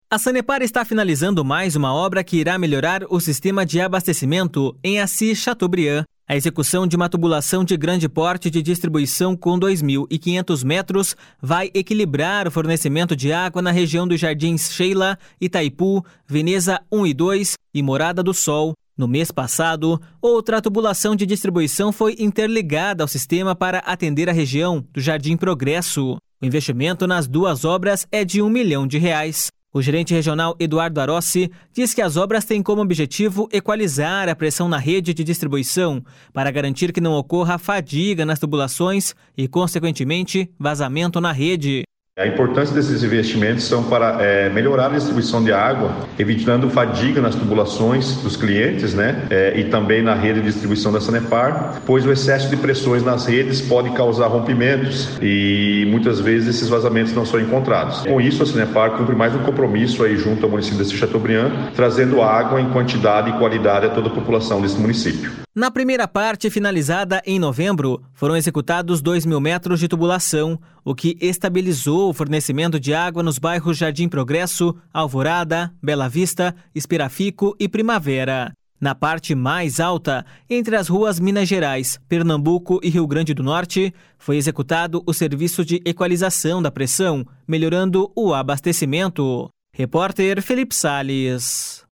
A Sanepar está finalizando mais uma obra que irá melhorar o sistema de abastecimento em Assis Chateaubriand. A execução de uma tubulação de grande porte de distribuição com 2.500 metros vai equilibrar o fornecimento de água na região dos Jardins Sheila, Itaipu, Veneza 1 e 2 e Morada do Sol. No mês passado, outra tubulação de distribuição foi interligada ao sistema para atender a região do Jardim Progresso. O investimento nas duas obras é de R$1 milhão. O gerente regional Eduardo Arossi diz que as obras têm como objetivo equalizar a pressão na rede de distribuição para garantir que não ocorra fadiga nas tubulações e, consequentemente, vazamento na rede. A importância desses investimentos são para melhorar a distribuição de água, evitando fadiga nas tubulações dos clientes, e também na rede de distribuição da Sanepar, pois o excesso de pressões nas redes pode causar rompimentos e muitas vezes esses vazamentos não são encontrados. Com isso, a Sanepar cumpre mais um compromisso aí junto ao município de Assis Chateaubriand, trazendo água em quantidade e qualidade a toda a população desse município. Na primeira parte, finalizada em novembro, foram executados 2.000 metros de tubulação, o que estabilizou o fornecimento de água nos bairros Jardim Progresso, Alvorada, Bela Vista, Espirafico e Primavera. Na parte mais alta, entre as ruas Minas Gerais, Pernambuco e Rio Grande do Norte, foi executado o serviço de equalização da pressão, melhorando o abastecimento. Repórter Felipe Salles.